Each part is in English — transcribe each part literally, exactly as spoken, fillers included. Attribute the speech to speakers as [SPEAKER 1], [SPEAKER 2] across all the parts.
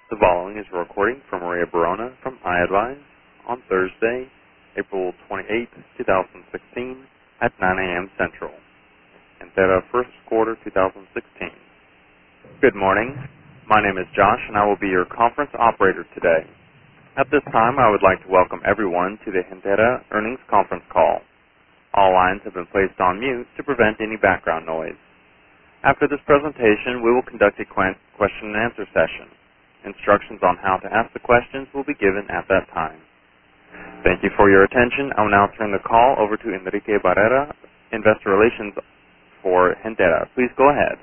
[SPEAKER 1] The following is a recording from Maria Barona from iAdvise on Thursday, April twenty-eighth, twenty sixteen at nine a.m. Central, and Gentera first quarter twenty sixteen. Good morning. My name is Josh, and I will be your conference operator today. At this time, I would like to welcome everyone to the Gentera earnings conference call. All lines have been placed on mute to prevent any background noise. After this presentation, we will conduct a question and answer session. Instructions on how to ask the questions will be given at that time. Thank you for your attention. I will now turn the call over to Enrique Barrera, Investor Relations for Gentera. Please go ahead.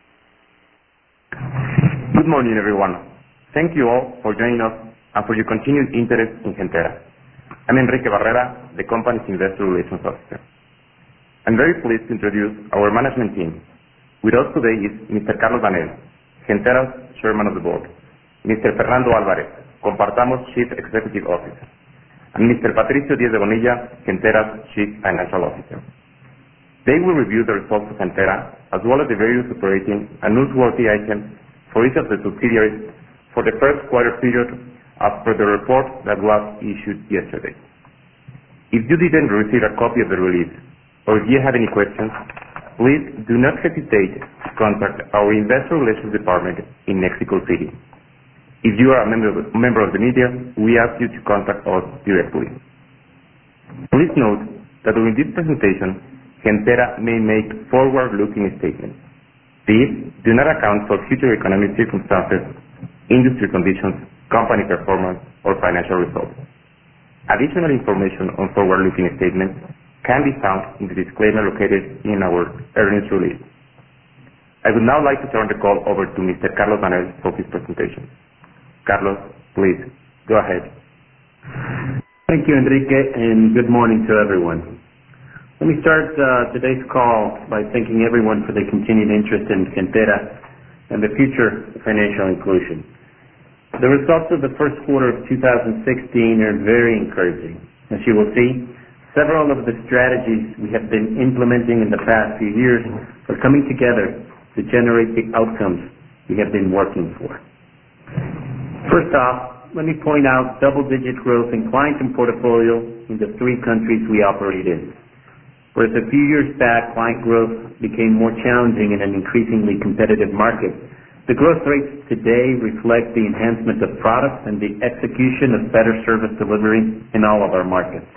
[SPEAKER 2] Good morning, everyone. Thank you all for joining us and for your continued interest in Gentera. I'm Enrique Barrera, the company's Investor Relations Officer. I'm very pleased to introduce our management team. With us today is Mister Carlos Danell, Gentera's Chairman of the Board, Mister Fernando Álvarez, Compartamos Chief Executive Officer, and Mister Patricio Diez de Bonilla, Gentera's Chief Financial Officer. They will review the results of Gentera, as well as the various operating and newsworthy items for each of the subsidiaries for the first quarter period as per the report that was issued yesterday. If you didn't receive a copy of the release, or if you have any questions, please do not hesitate to contact our Investor Relations Department in Mexico City. If you are a member of, member of the media, we ask you to contact us directly. Please note that during this presentation, Gentera may make forward-looking statements. These do not account for future economic circumstances, industry conditions, company performance, or financial results. Additional information on forward-looking statements can be found in the disclaimer located in our earnings release. I would now like to turn the call over to Mister Carlos Danell for his presentation. Carlos, please, go ahead.
[SPEAKER 3] Thank you, Enrique, and good morning to everyone. Let me start uh, today's call by thanking everyone for their continued interest in Gentera and the future financial inclusion. The results of the first quarter of two thousand sixteen are very encouraging. As you will see, several of the strategies we have been implementing in the past few years are coming together to generate the outcomes we have been working for. First off, let me point out double-digit growth in client and portfolio in the three countries we operate in. Whereas a few years back, client growth became more challenging in an increasingly competitive market, the growth rates today reflect the enhancement of products and the execution of better service delivery in all of our markets.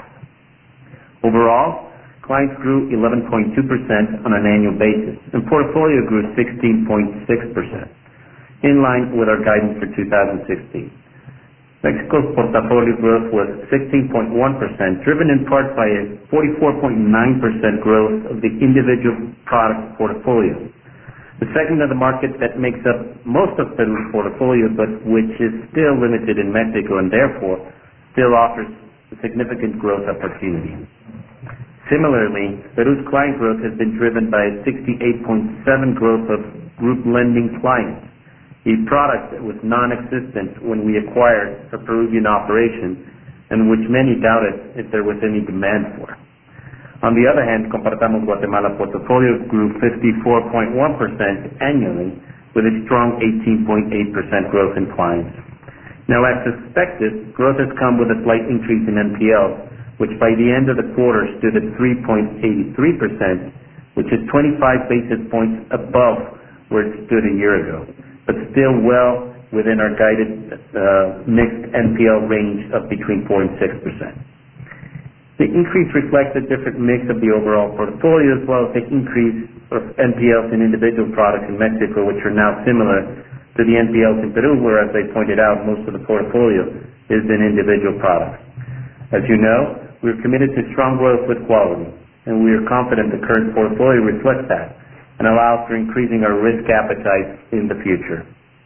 [SPEAKER 3] Overall, clients grew eleven point two percent on an annual basis, and portfolio grew sixteen point six percent, in line with our guidance for two thousand sixteen. Mexico's portfolio growth was sixteen point one percent, driven in part by a forty-four point nine percent growth of the individual product portfolio. The segment of the market that makes up most of Peru's portfolio, but which is still limited in Mexico and therefore still offers a significant growth opportunity. Similarly, Peru's client growth has been driven by a sixty-eight point seven growth of group lending clients, a product that was non-existent when we acquired a Peruvian operation and which many doubted if there was any demand for. On the other hand, Compartamos Guatemala portfolio grew fifty-four point one percent annually with a strong eighteen point eight percent growth in clients. Now, as suspected, growth has come with a slight increase in N P Ls, which by the end of the quarter stood at three point eight three percent, which is twenty-five basis points above where it stood a year ago, but still well within our guided uh, mixed N P L range of between four and six percent. The increase reflects a different mix of the overall portfolio, as well as the increase of N P Ls in individual products in Mexico, which are now similar to the N P Ls in Peru, where, as I pointed out, most of the portfolio is in individual products. As you know, we are committed to strong growth with quality, and we are confident the current portfolio reflects that and allows for increasing our risk appetite in the future.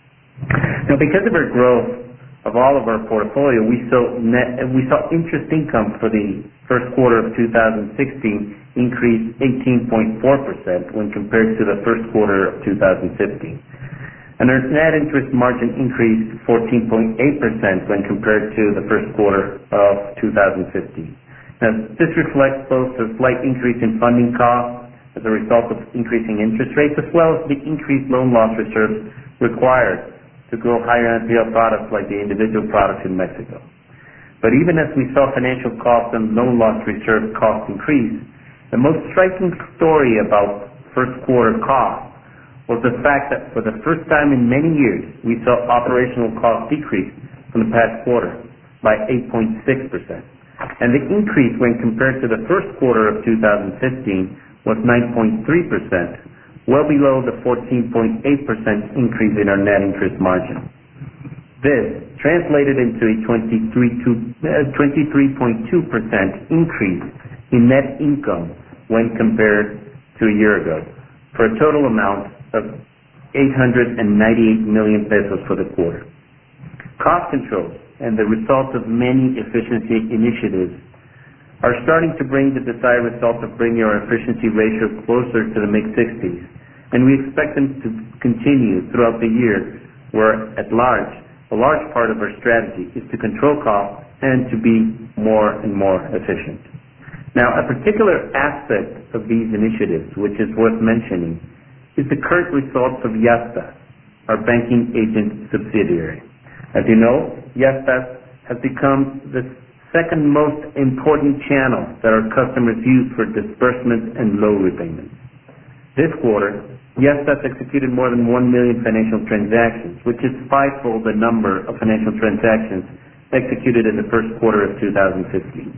[SPEAKER 3] Now, because of our growth of all of our portfolio, we saw, net, we saw interest income for the first quarter of two thousand sixteen increase eighteen point four percent when compared to the first quarter of two thousand fifteen. And our net interest margin increased fourteen point eight percent when compared to the first quarter of two thousand fifteen. Now, this reflects both a slight increase in funding costs as a result of increasing interest rates, as well as the increased loan loss reserves required to grow higher N P L products like the individual products in Mexico. But even as we saw financial costs and loan loss reserve costs increase, the most striking story about first quarter costs was the fact that for the first time in many years, we saw operational costs decrease from the past quarter by eight point six percent. And the increase when compared to the first quarter of two thousand fifteen was nine point three percent, well below the fourteen point eight percent increase in our net interest margin. This translated into a twenty-three point two percent increase in net income when compared to a year ago, for a total amount of eight hundred ninety-eight million pesos for the quarter. Cost controls and the results of many efficiency initiatives are starting to bring the desired results of bringing our efficiency ratio closer to the mid-sixties, and we expect them to continue throughout the year, where at large, a large part of our strategy is to control costs and to be more and more efficient. Now, a particular aspect of these initiatives, which is worth mentioning, is the current results of Yastás, our banking agent subsidiary. As you know, Yastás has become the second most important channel that our customers use for disbursements and loan repayments. This quarter, Yastás executed more than one million financial transactions, which is fivefold the number of financial transactions executed in the first quarter of two thousand fifteen.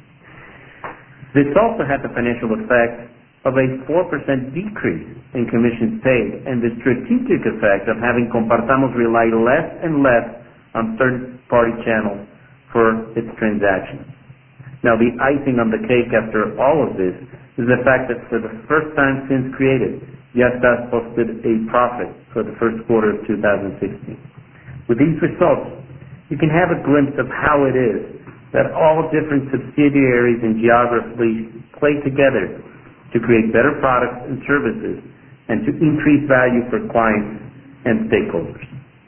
[SPEAKER 3] This also had the financial effect of a four percent decrease in commissions paid and the strategic effect of having Compartamos rely less and less on third-party channels for its transactions. Now, the icing on the cake after all of this is the fact that for the first time since created, Yastás posted a profit for the first quarter of two thousand sixteen. With these results, you can have a glimpse of how it is that all different subsidiaries and geographies play together to create better products and services and to increase value for clients and stakeholders.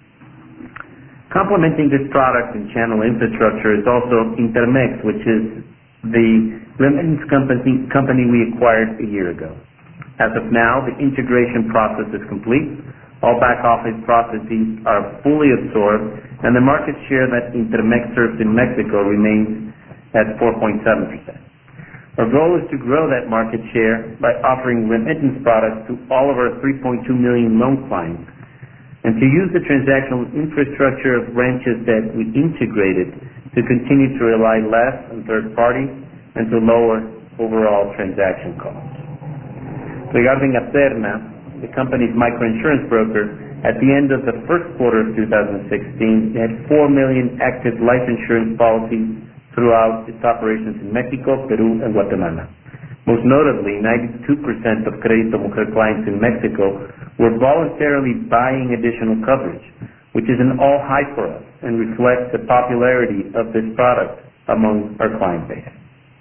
[SPEAKER 3] Complementing this product and channel infrastructure is also Intermex, which is the remittance company, company we acquired a year ago. As of now, the integration process is complete. All back office processes are fully absorbed, and the market share that Intermex serves in Mexico remains at four point seven percent. Our goal is to grow that market share by offering remittance products to all of our three point two million loan clients, and to use the transactional infrastructure of branches that we integrated to continue to rely less on third parties and to lower overall transaction costs. Regarding Aterna, the company's microinsurance broker, at the end of the first quarter of two thousand sixteen, it had four million active life insurance policies throughout its operations in Mexico, Peru, and Guatemala. Most notably, ninety-two percent of Crédito Mujer clients in Mexico were voluntarily buying additional coverage, which is an all high for us and reflects the popularity of this product among our client base.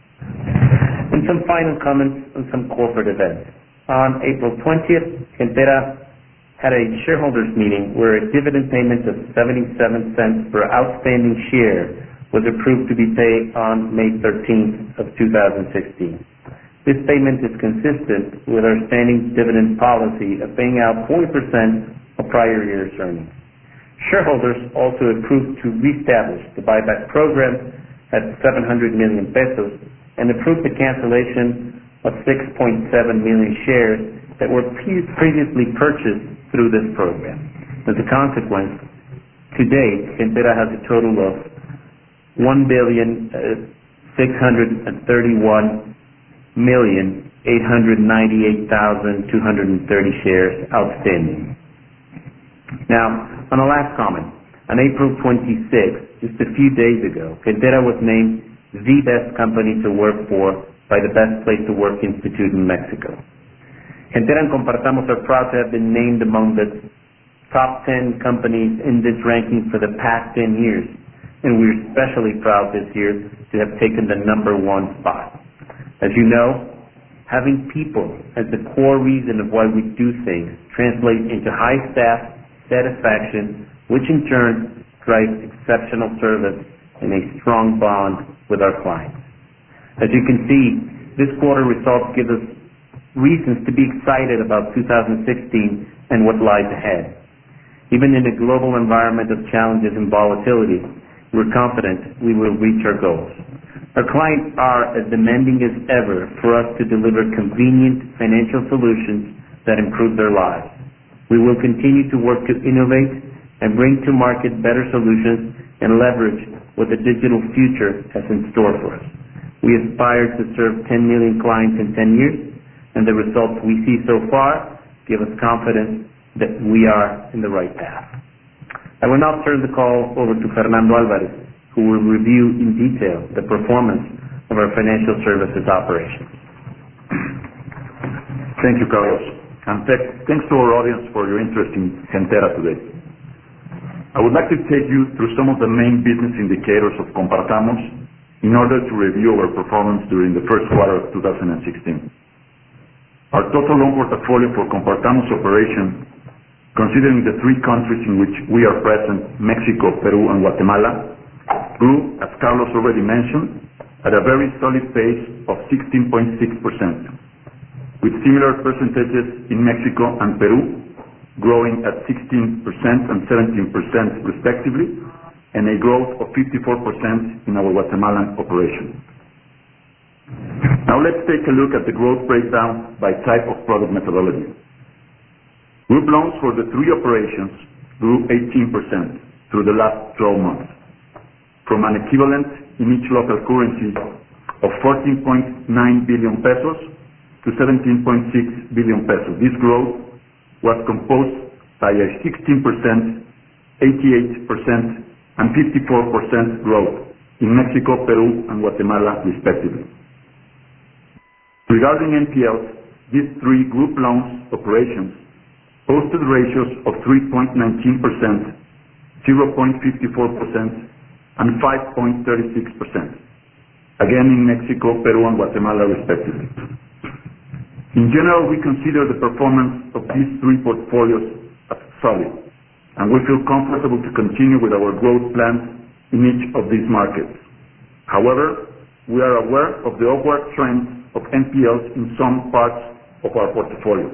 [SPEAKER 3] And some final comments on some corporate events. On April twentieth, Gentera had a shareholders meeting where a dividend payment of seventy-seven cents per outstanding share was approved to be paid on May thirteenth of two thousand sixteen. This payment is consistent with our standing dividend policy of paying out forty percent of prior year's earnings. Shareholders also approved to reestablish the buyback program at seven hundred million pesos and approved the cancellation of six point seven million shares that were pre- previously purchased through this program. As a consequence, to date, Gentera has a total of one billion six hundred thirty-one million eight hundred ninety-eight thousand two hundred thirty shares outstanding. Now, on a last comment, on April twenty-sixth, just a few days ago, Gentera was named the best company to work for by the Best Place to Work Institute in Mexico. Gentera and Compartamos are proud to have been named among the top ten companies in this ranking for the past ten years, and we're especially proud this year to have taken the number one spot. As you know, having people as the core reason of why we do things translates into high staff satisfaction, which in turn drives exceptional service and a strong bond with our clients. As you can see, this quarter results give us reasons to be excited about two thousand sixteen and what lies ahead. Even in a global environment of challenges and volatility, we're confident we will reach our goals. Our clients are as demanding as ever for us to deliver convenient financial solutions that improve their lives. We will continue to work to innovate and bring to market better solutions and leverage what the digital future has in store for us. We aspire to serve ten million clients in ten years, and the results we see so far give us confidence that we are in the right path. I will now turn the call over to Fernando Alvarez, who will review in detail the performance of our financial services operations.
[SPEAKER 4] Thank you, Carlos, and thanks to our audience for your interest in Gentera today. I would like to take you through some of the main business indicators of Compartamos in order to review our performance during the first quarter of two thousand sixteen. Our total loan portfolio for Compartamos operation, considering the three countries in which we are present, Mexico, Peru, and Guatemala, grew, as Carlos already mentioned, at a very solid pace of sixteen point six percent, with similar percentages in Mexico and Peru, growing at sixteen percent and seventeen percent respectively, and a growth of fifty-four percent in our Guatemalan operation. Now let's take a look at the growth breakdown by type of product methodology. Group loans for the three operations grew eighteen percent through the last twelve months, from an equivalent in each local currency of fourteen point nine billion pesos to seventeen point six billion pesos. This growth was composed by a sixteen percent, eighty-eight percent, and fifty-four percent growth in Mexico, Peru, and Guatemala respectively. Regarding N P Ls, these three group loans operations posted ratios of three point one nine percent, zero point five four percent, and five point three six percent, again in Mexico, Peru, and Guatemala respectively. In general, we consider the performance of these three portfolios as solid, and we feel comfortable to continue with our growth plans in each of these markets. However, we are aware of the upward trend of N P Ls in some parts of our portfolio,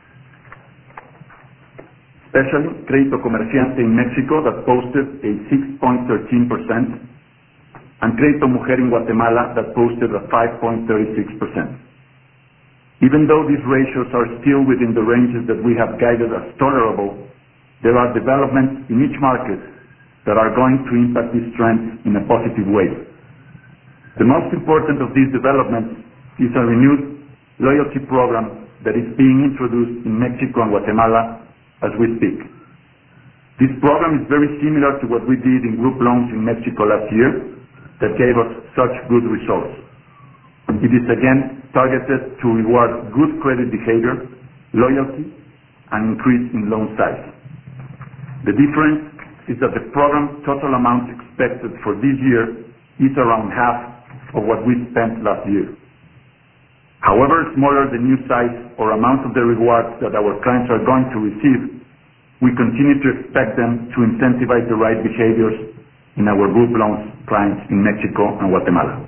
[SPEAKER 4] especially Crédito Comerciante in Mexico that posted a six point one three percent, and Crédito Mujer in Guatemala that posted a five point three six percent. Even though these ratios are still within the ranges that we have guided as tolerable, there are developments in each market that are going to impact these trends in a positive way. The most important of these developments is a renewed loyalty program that is being introduced in Mexico and Guatemala as we speak. This program is very similar to what we did in group loans in Mexico last year that gave us such good results. It is again targeted to reward good credit behavior, loyalty, and increase in loan size. The difference is that the program total amount expected for this year is around half of what we spent last year. However smaller the new size or amount of the rewards that our clients are going to receive, we continue to expect them to incentivize the right behaviors in our group loans clients in Mexico and Guatemala.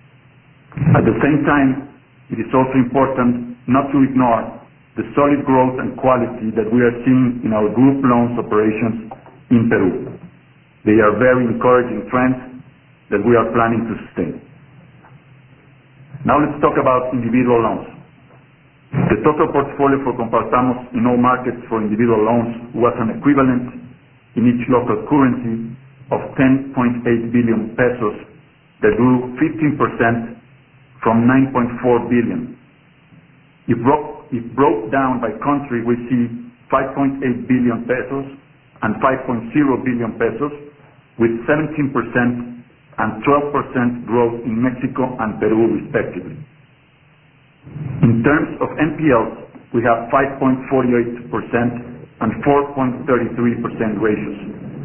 [SPEAKER 4] At the same time, it is also important not to ignore the solid growth and quality that we are seeing in our group loans operations in Peru. They are very encouraging trends that we are planning to sustain. Now let's talk about individual loans. The total portfolio for Compartamos in all markets for individual loans was an equivalent in each local currency of ten point eight billion pesos that grew fifteen percent from nine point four billion. If broke, if broke down by country, we see five point eight billion pesos and five point zero billion pesos with seventeen percent and twelve percent growth in Mexico and Peru respectively. In terms of N P Ls, we have five point four eight percent and four point three three percent ratios,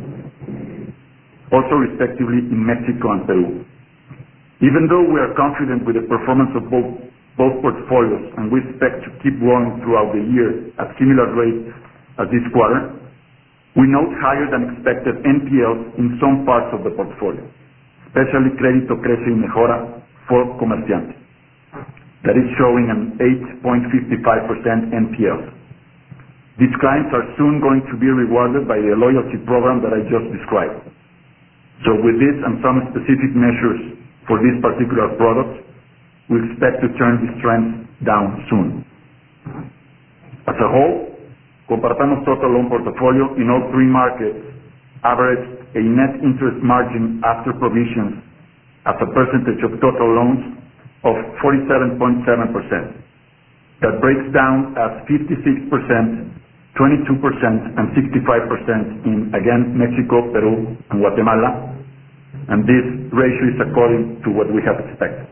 [SPEAKER 4] also respectively in Mexico and Peru. Even though we are confident with the performance of both, both portfolios and we expect to keep growing throughout the year at similar rates as this quarter, we note higher than expected N P Ls in some parts of the portfolio, especially Crédito Crece y Mejora for Comerciante, that is showing an eight point five five percent N P L. These clients are soon going to be rewarded by the loyalty program that I just described. So with this and some specific measures for these particular products, we expect to turn this trend down soon. As a whole, Compartamos total loan portfolio in all three markets averaged a net interest margin after provisions as a percentage of total loans of forty-seven point seven percent. That breaks down as fifty-six percent, twenty-two percent, and sixty-five percent in, again, Mexico, Peru, and Guatemala, and this ratio is according to what we have expected.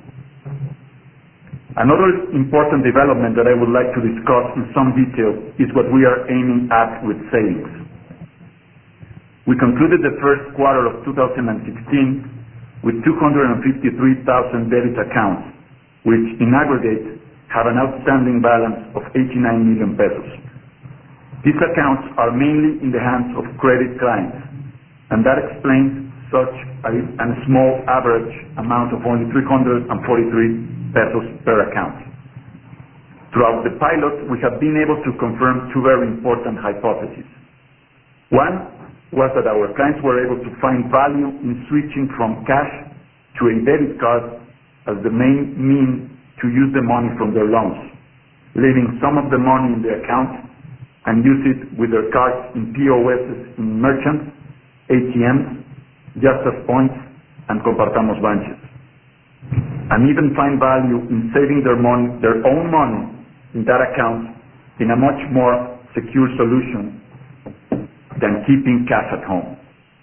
[SPEAKER 4] Another important development that I would like to discuss in some detail is what we are aiming at with savings. We concluded the first quarter of two thousand sixteen with two hundred fifty-three thousand debit accounts, which in aggregate have an outstanding balance of eighty-nine million pesos. These accounts are mainly in the hands of credit clients, and that explains such a, a small average amount of only three hundred forty-three pesos per account. Throughout the pilot, we have been able to confirm two very important hypotheses. One was that our clients were able to find value in switching from cash to a debit card as the main means to use the money from their loans, leaving some of the money in the account and use it with their cards in P O Ss in merchants, A T Ms, Yastás points, and Compartamos branches, and even find value in saving their money, their own money in that account in a much more secure solution than keeping cash at home.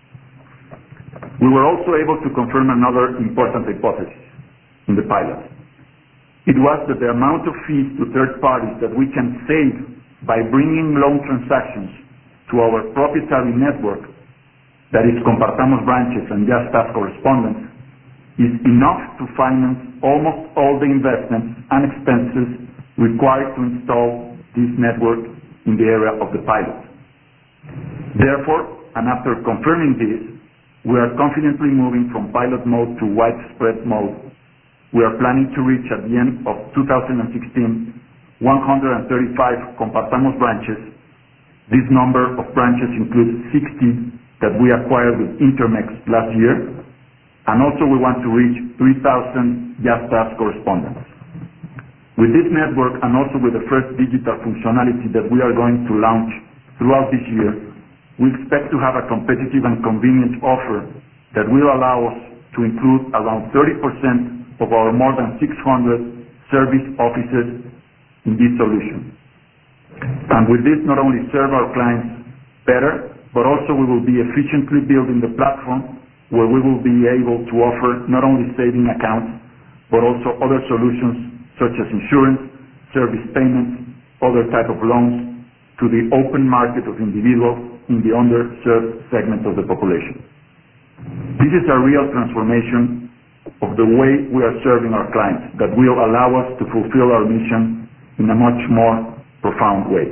[SPEAKER 4] We were also able to confirm another important hypothesis in the pilot. It was that the amount of fees to third parties that we can save by bringing loan transactions to our proprietary network, that is Compartamos branches and Yastás correspondents, is enough to finance almost all the investments and expenses required to install this network in the area of the pilot. Therefore, and after confirming this, we are confidently moving from pilot mode to widespread mode. We are planning to reach at the end of two thousand sixteen one hundred thirty-five Compartamos branches. This number of branches includes sixty that we acquired with Intermex last year, and also we want to reach three thousand Yastás correspondents. With this network and also with the first digital functionality that we are going to launch throughout this year, we expect to have a competitive and convenient offer that will allow us to include around thirty percent of our more than six hundred service offices in this solution. And with this, not only serve our clients better, but also we will be efficiently building the platform where we will be able to offer not only saving accounts, but also other solutions such as insurance, service payments, other type of loans to the open market of individuals in the underserved segment of the population. This is a real transformation of the way we are serving our clients that will allow us to fulfill our mission in a much more profound way.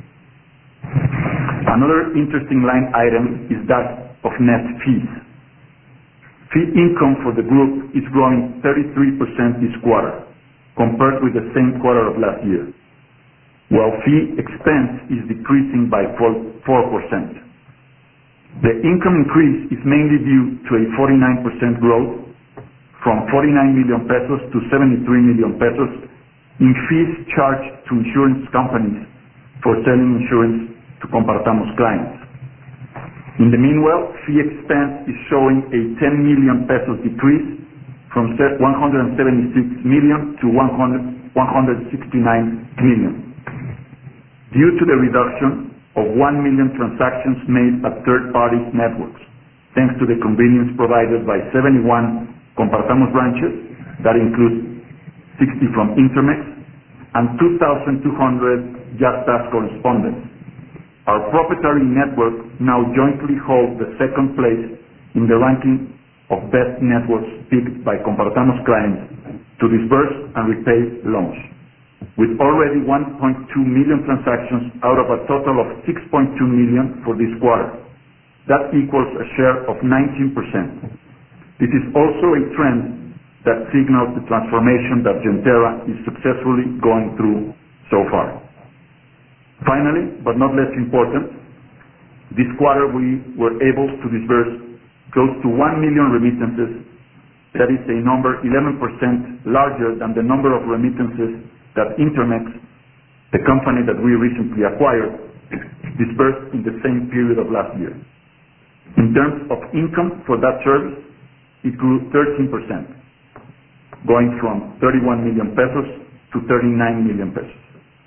[SPEAKER 4] Another interesting line item is that of net fees. Fee income for the group is growing thirty-three percent this quarter, compared with the same quarter of last year, while fee expense is decreasing by four percent. The income increase is mainly due to a forty-nine percent growth from forty-nine million pesos to seventy-three million pesos in fees charged to insurance companies for selling insurance to Compartamos clients. In the meanwhile, fee expense is showing a ten million pesos decrease from one hundred seventy-six million to one hundred sixty-nine million, due to the reduction of one million transactions made at third-party networks, thanks to the convenience provided by seventy-one Compartamos branches, that includes sixty from Intermex, and two thousand two hundred Yastás correspondents. Our proprietary network now jointly holds the second place in the ranking of best networks picked by Compartamos clients to disburse and repay loans, with already one point two million transactions out of a total of six point two million for this quarter. That equals a share of nineteen percent. This is also a trend that signals the transformation that Gentera is successfully going through so far. Finally, but not less important, this quarter we were able to disburse close to one million remittances. That is a number eleven percent larger than the number of remittances that Intermex, the company that we recently acquired, disbursed in the same period of last year. In terms of income for that service, it grew thirteen percent, going from thirty-one million pesos to thirty-nine million pesos.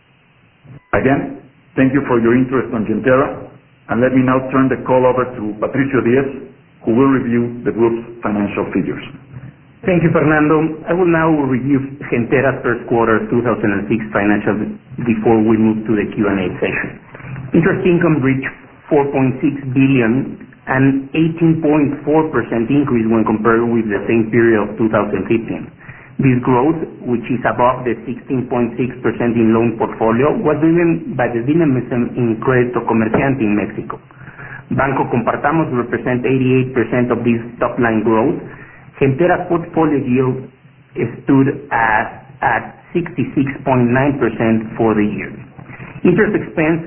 [SPEAKER 4] Again, thank you for your interest on Gentera, and let me now turn the call over to Patricio Diez, who will review the group's financial figures.
[SPEAKER 3] Thank you, Fernando. I will now review Gentera's first quarter two thousand six financials before we move to the Q and A session. Interest income reached four point six billion, an eighteen point four percent increase when compared with the same period of two thousand fifteen. This growth, which is above the sixteen point six percent in loan portfolio, was driven by the dynamism in Crédito Comerciante in Mexico. Banco Compartamos represent eighty-eight percent of this top-line growth. Gentera's portfolio yield stood at, at sixty-six point nine percent for the year. Interest expense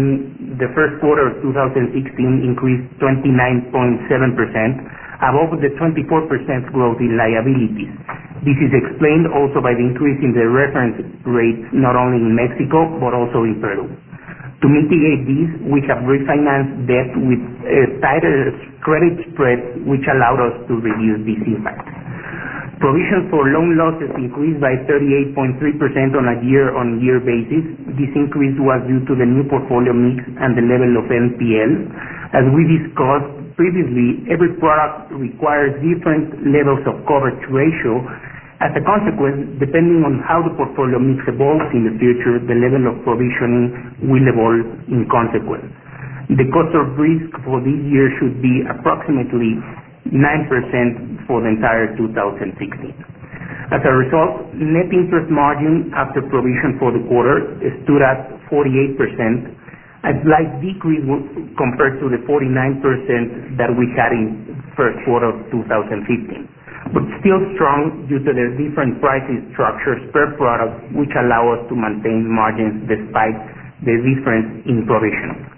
[SPEAKER 3] in the first quarter of two thousand sixteen increased twenty-nine point seven percent, above the twenty-four percent growth in liabilities. This is explained also by the increase in the reference rates not only in Mexico but also in Peru. To mitigate this, we have refinanced debt with uh, tighter credit spreads, which allowed us to reduce this impact. Provisions for loan losses increased by thirty-eight point three percent on a year-on-year basis. This increase was due to the new portfolio mix and the level of N P L. As we discussed previously, every product requires different levels of coverage ratio. As a consequence, depending on how the portfolio mix evolves in the future, the level of provisioning will evolve in consequence. The cost of risk for this year should be approximately nine percent for the entire two thousand sixteen. As a result, net interest margin after provision for the quarter stood at forty-eight percent, a slight decrease compared to the forty-nine percent that we had in first quarter of two thousand fifteen, but still strong due to the different pricing structures per product, which allow us to maintain margins despite the difference in provision.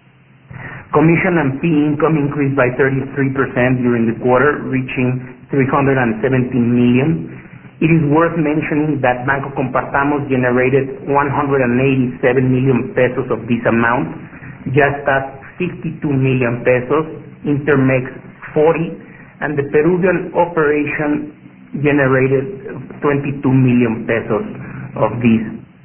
[SPEAKER 3] Commission and fee income increased by thirty-three percent during the quarter, reaching three hundred seventeen million. It is worth mentioning that Banco Compartamos generated one hundred eighty-seven million pesos of this amount, just as sixty-two million pesos, Intermex forty, and the Peruvian operation generated twenty-two million pesos of this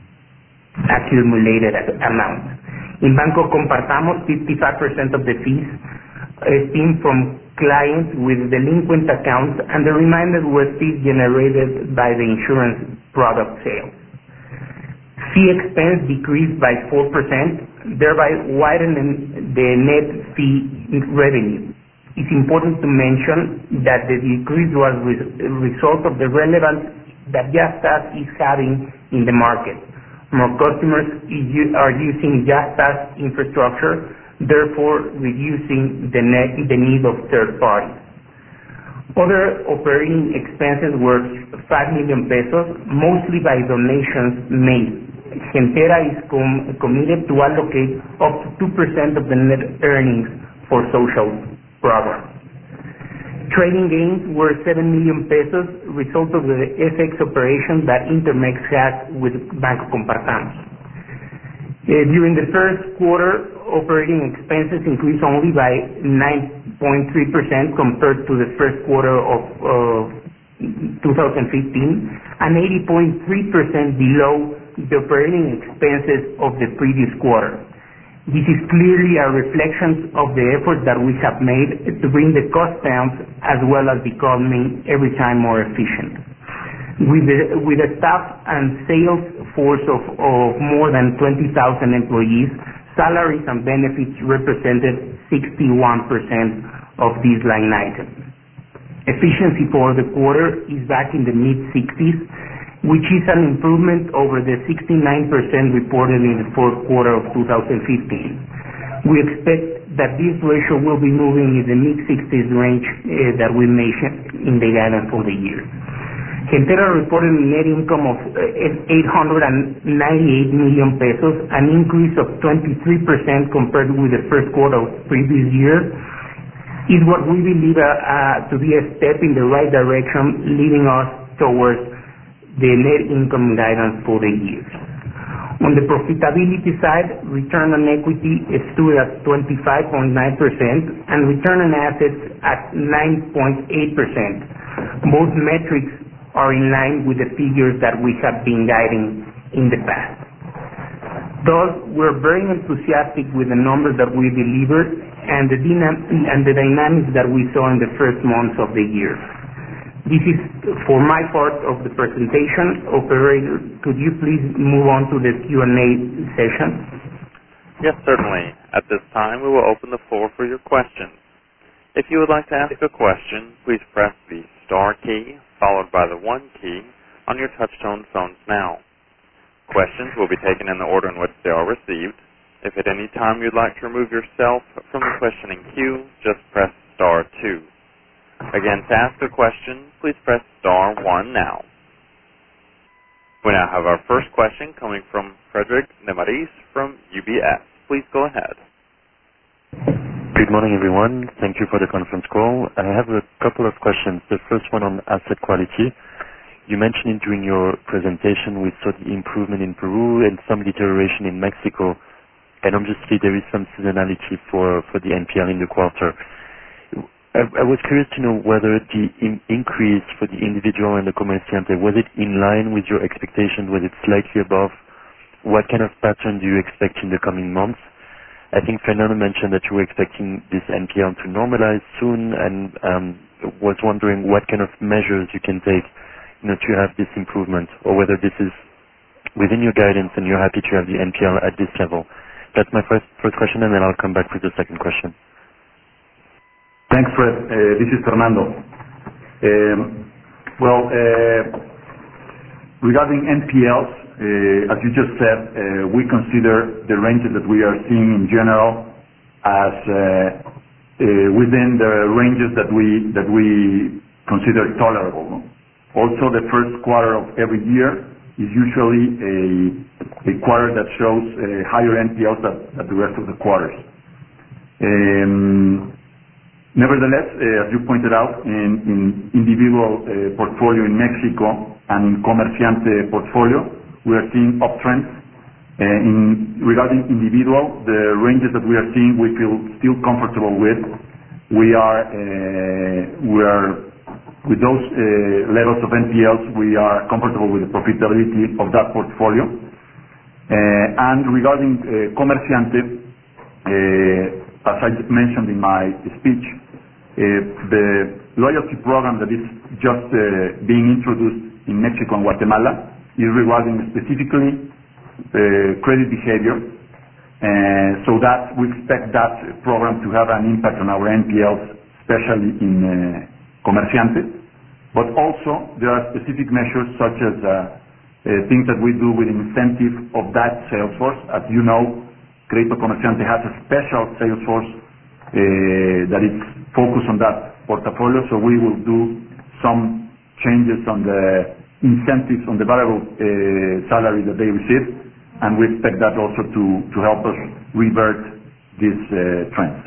[SPEAKER 3] accumulated amount. In Banco Compartamos, fifty-five percent of the fees stem from clients with delinquent accounts, and the remainder were fees generated by the insurance product sales. Fee expense decreased by four percent, thereby widening the net fee revenue. It's important to mention that the decrease was a result of the relevance that Yastás is having in the market. More customers are using Yastás infrastructure, therefore reducing the, net, the need of third parties. Other operating expenses were five million pesos, mostly by donations made. Gentera is com committed to allocate up to two percent of the net earnings for social programs. Trading gains were seven million pesos, result of the F X operation that Intermex has with Banco Compartamos. Uh, during the first quarter, operating expenses increased only by nine point three percent compared to the first quarter of uh, two thousand fifteen, and eighty point three percent below the operating expenses of the previous quarter. This is clearly a reflection of the effort that we have made to bring the cost down, as well as becoming every time more efficient. With a, with a staff and sales force of, of more than twenty thousand employees, salaries and benefits represented sixty-one percent of this line item. Efficiency for the quarter is back in the mid-sixties, which is an improvement over the sixty-nine percent reported in the fourth quarter of two thousand fifteen. We expect that this ratio will be moving in the mid-sixties range uh, that we mentioned in the guidance for the year.
[SPEAKER 5] Gentera reported a net income of eight hundred ninety-eight million pesos, an increase of twenty-three percent compared with the first quarter of previous year. Is what we believe uh, uh, to be a step in the right direction, leading us towards the net income guidance for the year. On the profitability side, return on equity stood at twenty-five point nine percent and return on assets at nine point eight percent. Both metrics are in line with the figures that we have been guiding in the past. Thus, we're very enthusiastic with the numbers that we delivered and the, dynam- and the dynamics that we saw in the first months of the year. This is for my part of the presentation. Operator, could you please move on to the Q and A session?
[SPEAKER 1] Yes, certainly. At this time, we will open the floor for your questions. If you would like to ask a question, please press the star key followed by the one key on your touch-tone phones now. Questions will be taken in the order in which they are received. If at any time you'd like to remove yourself from the questioning queue, just press star two. Again, to ask a question, please press star one now. We now have our first question coming from Frederic Nemaris from U B S. Please go ahead.
[SPEAKER 6] Good morning, everyone. Thank you for the conference call. I have a couple of questions. The first one on asset quality. You mentioned it during your presentation, we saw the improvement in Peru and some deterioration in Mexico, and obviously there is some seasonality for, for the N P L in the quarter. I, I was curious to know whether the in increase for the individual and the comerciante, was it in line with your expectations? Was it slightly above? What kind of pattern do you expect in the coming months? I think Fernando mentioned that you were expecting this N P L to normalize soon, and um, was wondering what kind of measures you can take, you know, to have this improvement, or whether this is within your guidance and you're happy to have the N P L at this level. That's my first first question, and then I'll come back with the second question.
[SPEAKER 4] Thanks, Fred. Uh, this is Fernando. Um, well, uh, regarding N P Ls, uh, as you just said, uh, we consider the ranges that we are seeing in general as uh, uh, within the ranges that we that we consider tolerable. Also, the first quarter of every year is usually a, a quarter that shows uh, higher N P Ls than, than the rest of the quarters. Um, Nevertheless, uh, as you pointed out, in, in individual uh, portfolio in Mexico and in comerciante portfolio, we are seeing uptrends. Uh, in, regarding individual, the ranges that we are seeing, we feel still comfortable with. We are, uh, we are with those uh, levels of N P Ls, we are comfortable with the profitability of that portfolio. Uh, and regarding uh, comerciante, uh, as I mentioned in my speech, uh, the loyalty program that is just uh, being introduced in Mexico and Guatemala is regarding specifically uh, credit behavior, uh, so that we expect that program to have an impact on our N P Ls, especially in uh, comerciantes. But also there are specific measures such as uh, uh, things that we do with incentive of that sales force. As you know, Crédito Comerciante has a special sales force uh, that is focused on that portfolio, so we will do some changes on the incentives on the variable uh, salary that they receive, and we expect that also to, to help us revert these uh, trends.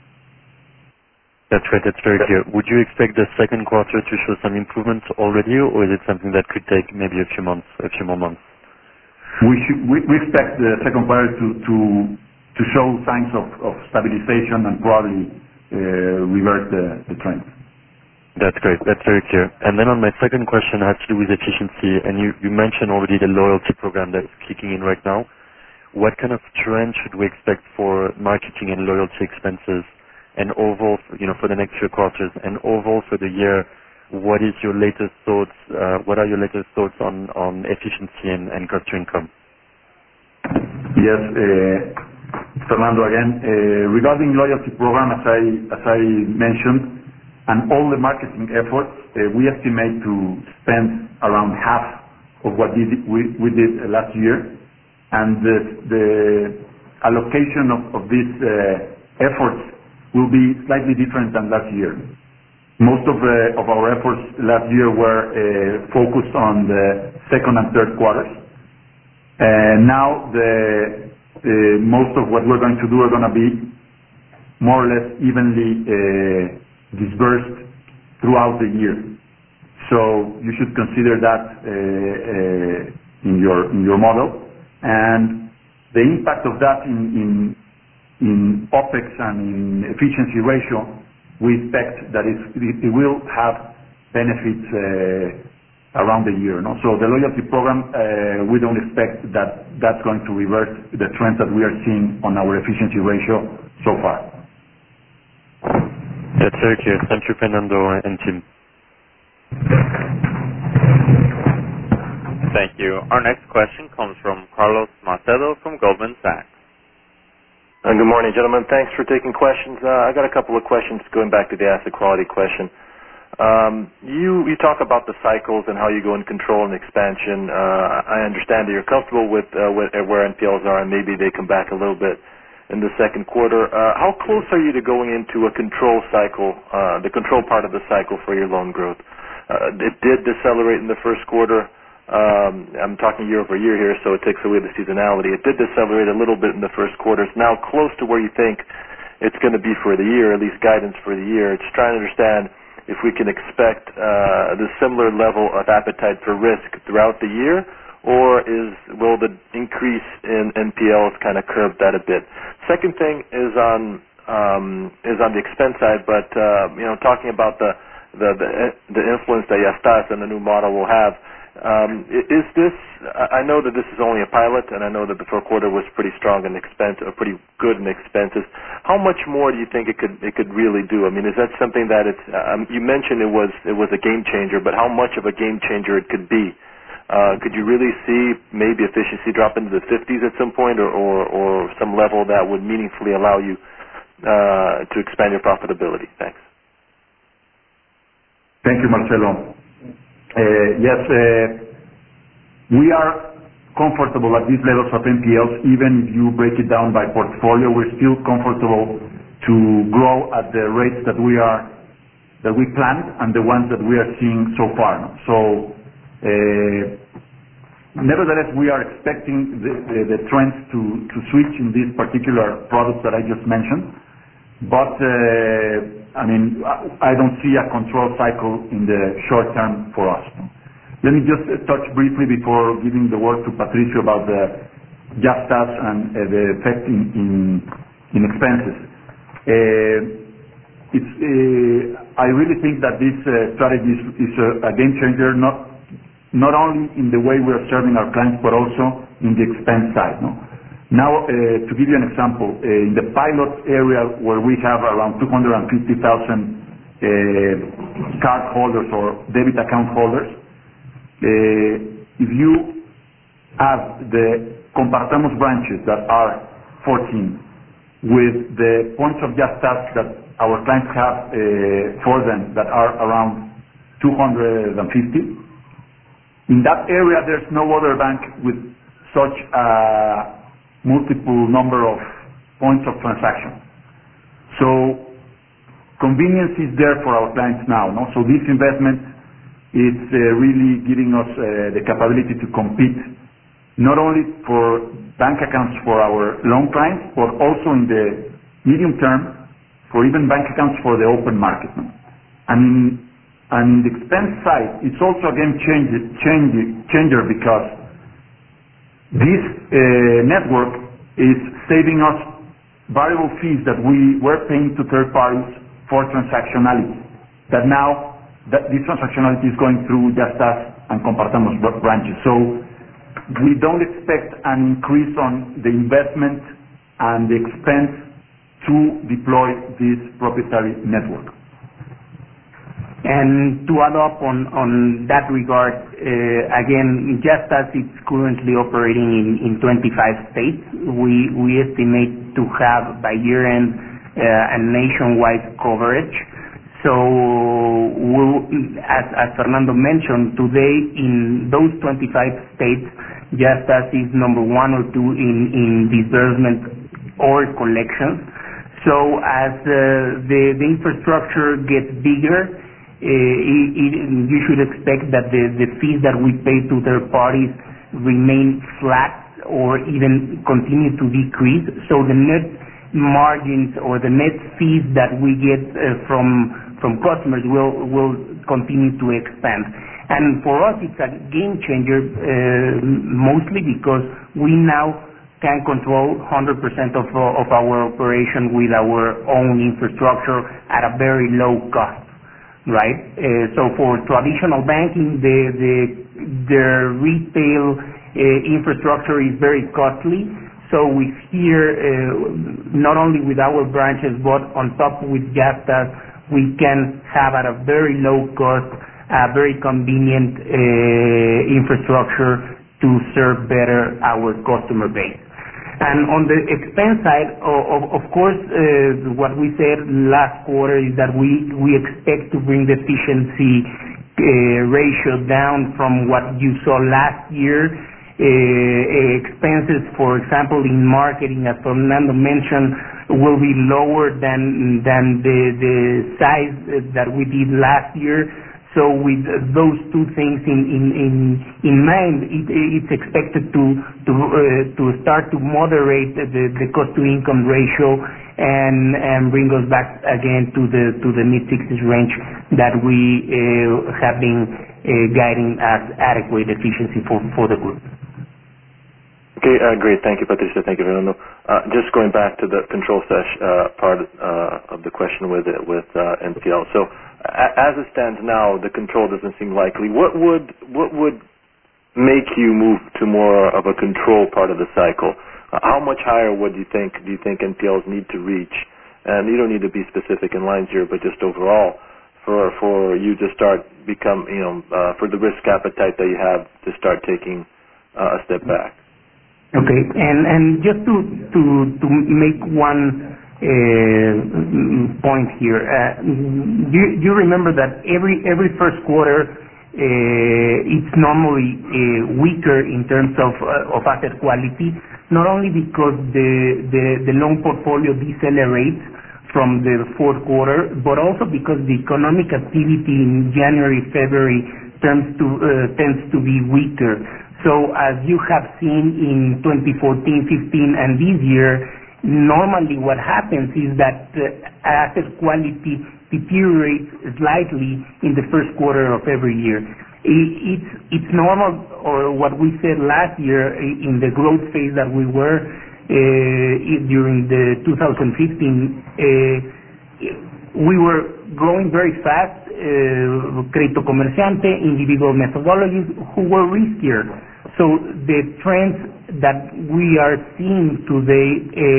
[SPEAKER 6] That's right, that's very clear. Would you expect the second quarter to show some improvements already, or is it something that could take maybe a few months, a few more months?
[SPEAKER 4] We, should, we, we expect the second quarter to, to, to show signs of, of stabilization and probably uh, revert the, the trend.
[SPEAKER 6] That's great. That's very clear. And then on my second question has to do with efficiency, and you, you mentioned already the loyalty program that's kicking in right now. What kind of trend should we expect for marketing and loyalty expenses, and overall, you know, for the next few quarters, and overall for the year? What is your latest thoughts? Uh, what are your latest thoughts on, on efficiency and, and cost to income?
[SPEAKER 4] Yes, uh, Fernando again. Uh, regarding loyalty program, as I as I mentioned, and all the marketing efforts, uh, we estimate to spend around half of what did, we we did last year, and the, the allocation of, of these uh, efforts will be slightly different than last year. Most of uh, of our efforts last year were uh, focused on the second and third quarters. And now the uh, most of what we're going to do are going to be more or less evenly uh, dispersed throughout the year. So you should consider that uh, uh, in your in your model, and the impact of that in in, in OPEX and in efficiency ratio, we expect that it, it will have benefits uh, around the year. No? So the loyalty program, uh, we don't expect that that's going to reverse the trends that we are seeing on our efficiency ratio so far.
[SPEAKER 6] That's very clear. Thank you, Fernando and Tim.
[SPEAKER 1] Thank you. Our next question comes from Carlos Macedo from Goldman Sachs.
[SPEAKER 7] Uh, good morning, gentlemen. Thanks for taking questions. Uh, I got a couple of questions going back to the asset quality question. Um, you, you talk about the cycles and how you go in control and expansion. Uh, I understand that you're comfortable with, uh, with where N P Ls are, and maybe they come back a little bit in the second quarter. Uh, how close are you to going into a control cycle, uh, the control part of the cycle for your loan growth? Uh, it did decelerate in the first quarter. Um, I'm talking year over year here, so it takes away the seasonality. It did decelerate a little bit in the first quarter. It's now close to where you think it's going to be for the year, at least guidance for the year. It's trying to understand if we can expect uh, the similar level of appetite for risk throughout the year, or is will the increase in N P Ls kind of curb that a bit? Second thing is on um, is on the expense side, but uh, you know, talking about the the the, the influence that Yastás and the new model will have. Um, is this? I know that this is only a pilot, and I know that the first quarter was pretty strong in expense, or pretty good in expenses. How much more do you think it could it could really do? I mean, is that something that it's? Um, you mentioned it was it was a game changer, but how much of a game changer it could be? Uh, could you really see maybe efficiency drop into the fifties at some point, or or, or some level that would meaningfully allow you uh, to expand your profitability? Thanks.
[SPEAKER 4] Thank you, Marcelo. Uh, yes, uh, we are comfortable at these levels of N P Ls. Even if you break it down by portfolio, we're still comfortable to grow at the rates that we are that we planned and the ones that we are seeing so far. No? So, uh, nevertheless, we are expecting the, the, the trends to, to switch in these particular products that I just mentioned. But uh, I mean, I don't see a control cycle in the short term for us. Let me just touch briefly before giving the word to Patricio about the Yastás and uh, the effect in, in, in expenses. Uh, it's, uh, I really think that this uh, strategy is, is a, a game changer, not, not only in the way we are serving our clients, but also in the expense side. No? Now, uh, to give you an example, uh, in the pilot area where we have around two hundred fifty thousand uh, card holders or debit account holders, uh, if you add the Compartamos branches that are fourteen with the points of Yastás that our clients have uh, for them that are around two hundred fifty, in that area there's no other bank with such a multiple number of points of transaction. So convenience is there for our clients now. No? So this investment is uh, really giving us uh, the capability to compete not only for bank accounts for our loan clients, but also in the medium term for even bank accounts for the open market. No? And, and the expense side, it's also a game changer, changer, changer because this uh, network is saving us variable fees that we were paying to third parties for transactionality. That now, that this transactionality is going through Yastás and Compartamos branches. So we don't expect an increase on the investment and the expense to deploy this proprietary network.
[SPEAKER 5] And to add up on, on that regard, uh, again, Yastás is currently operating in, in twenty-five states. We, we estimate to have by year end uh, a nationwide coverage. So, we'll, as, as Fernando mentioned, today in those twenty-five states, Yastás is number one or two in, in disbursement or collections. So as uh, the, the infrastructure gets bigger, it, it, you should expect that the, the fees that we pay to third parties remain flat or even continue to decrease. So the net margins or the net fees that we get uh, from from customers will will continue to expand. And for us, it's a game changer, uh, mostly because we now can control one hundred percent of uh, of our operation with our own infrastructure at a very low cost, right? Uh, so for traditional banking, the the the retail uh, infrastructure is very costly. So we here, uh, not only with our branches, but on top with Yastás, we can have at a very low cost, a very convenient uh, infrastructure to serve better our customer base. And on the expense side, of, of course, uh, what we said last quarter is that we, we expect to bring the efficiency uh, ratio down from what you saw last year. Uh, expenses, for example, in marketing, as Fernando mentioned, will be lower than than the the size that we did last year. So with those two things in in in, in mind, it, it's expected to to uh, to start to moderate the the cost to income ratio and and bring us back again to the to the mid sixties range that we uh, have been uh, guiding as adequate efficiency for for the group.
[SPEAKER 7] Okay, uh, great. Thank you, Patricia. Thank you, Fernando. Uh, just going back to the control sesh, uh, part uh, of the question with with uh, N P L. So, a- as it stands now, the control doesn't seem likely. What would what would make you move to more of a control part of the cycle? Uh, how much higher would you think do you think N P Ls need to reach? And you don't need to be specific in lines here, but just overall, for for you to start become you know uh, for the risk appetite that you have to start taking uh, a step back.
[SPEAKER 5] Okay, and and just to to to make one uh, point here, uh, you you remember that every every first quarter uh, it's normally uh, weaker in terms of uh, of asset quality, not only because the the the loan portfolio decelerates from the fourth quarter, but also because the economic activity in January, February tends to uh, tends to be weaker. So as you have seen in twenty fourteen, fifteen, and this year, normally what happens is that uh, asset quality deteriorates slightly in the first quarter of every year. It's, it's normal, or what we said last year in the growth phase that we were uh, during the two thousand fifteen, uh, we were growing very fast, uh, crédito comerciante, individual methodologies, who were riskier. So the trends that we are seeing today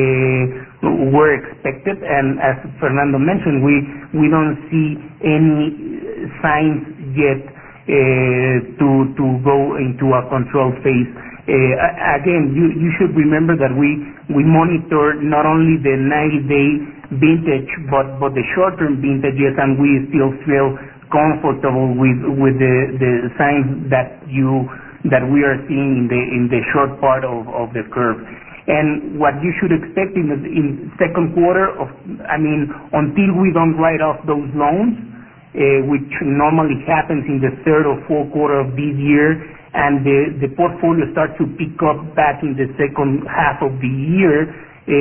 [SPEAKER 5] uh, were expected, and as Fernando mentioned, we we don't see any signs yet uh, to to go into a control phase. Uh, again, you you should remember that we we monitor not only the ninety-day vintage, but but the short-term vintages, and we still feel comfortable with with the the signs that you. that we are seeing in the in the short part of, of the curve. And what you should expect in the in second quarter of, I mean, until we don't write off those loans, uh, which normally happens in the third or fourth quarter of this year, and the, the portfolio starts to pick up back in the second half of the year,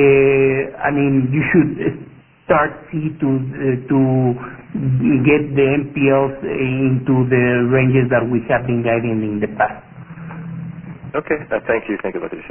[SPEAKER 5] uh, I mean, you should start see to uh, to get the N P Ls into the ranges that we have been guiding in the past.
[SPEAKER 7] Okay, uh, thank you. Thank you, Patricia.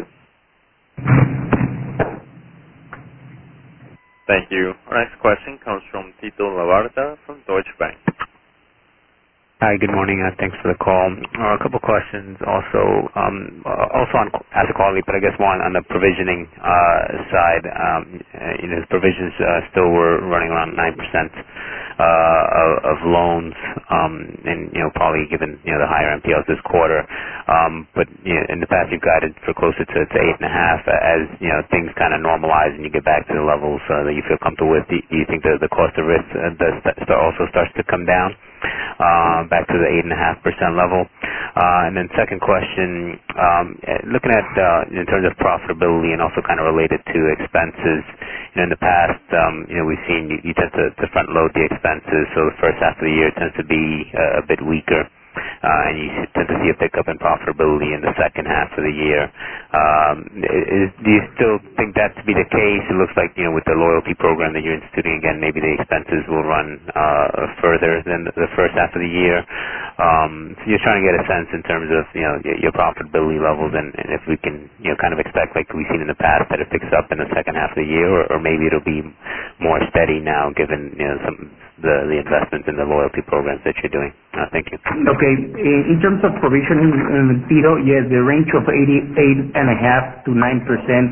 [SPEAKER 1] Thank you. Our next question comes from Tito Labarta from Deutsche Bank.
[SPEAKER 8] Hi, good morning. Uh, thanks for the call. Uh, a couple questions also um, uh, also on asset quality, but I guess more on, on the provisioning uh, side. Um, uh, you know, provisions uh, still were running around nine percent uh, of, of loans, um, and you know, probably given you know the higher N P Ls this quarter. Um, but you know, in the past, you've guided for closer to, to eight and a half. As you know, things kind of normalize and you get back to the levels uh, that you feel comfortable with. Do, do you think that the cost of risk uh, does start, also starts to come down? Uh, back to the eight and a half percent level. Uh, and then second question, um, looking at uh, in terms of profitability and also kind of related to expenses, you know, in the past, um, you know, we've seen you, you tend to, to front load the expenses, so the first half of the year tends to be uh, a bit weaker. Uh, and you tend to see a pickup in profitability in the second half of the year. Um, is, do you still think that to be the case? It looks like, you know, with the loyalty program that you're instituting again, maybe the expenses will run uh, further than the first half of the year. Um, so you're trying to get a sense in terms of, you know, your profitability levels, and, and if we can, you know, kind of expect, like we've seen in the past, that it picks up in the second half of the year, or, or maybe it'll be more steady now, given, you know, some the, the investments in the loyalty programs that you're doing. Uh, thank you.
[SPEAKER 5] Okay. In terms of provisioning, um, Tito, yes, the range of eighty-eight point five to nine percent,